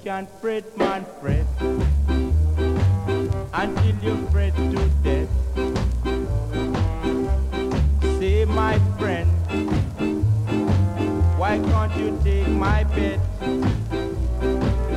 can fret, man, fret, until you fret to death. Say, my friend, why can't you take my bet?